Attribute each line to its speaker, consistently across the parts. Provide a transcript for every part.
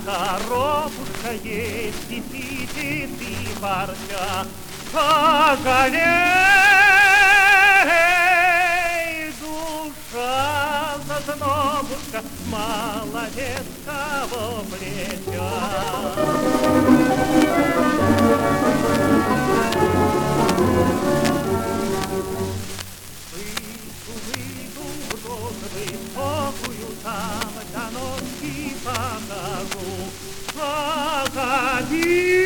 Speaker 1: коробушка есть, и сидит, и ворча. Пожалей, душа, зазнобушка, молодец, кого плеча. Выйду в рот высокую, там до ночи покажу. Погоди!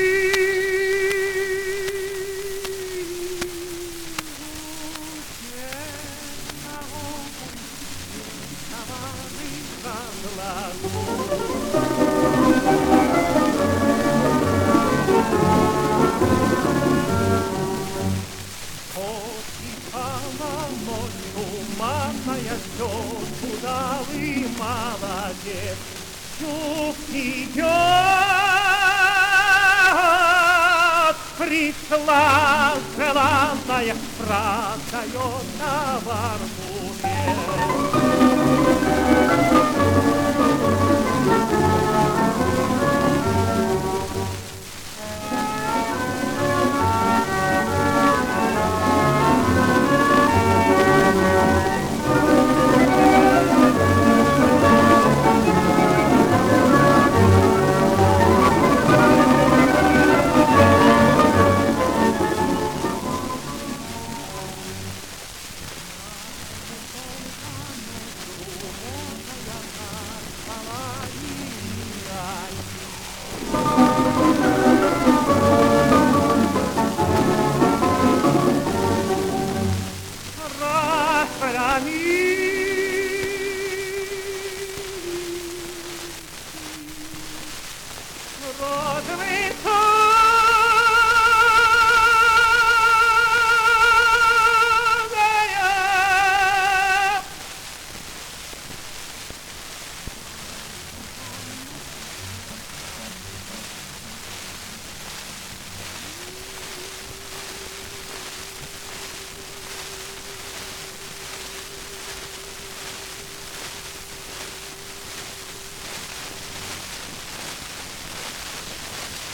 Speaker 1: Туманная ждет, удалый молодец, чук идет, пришла желанная, продает на барбуке.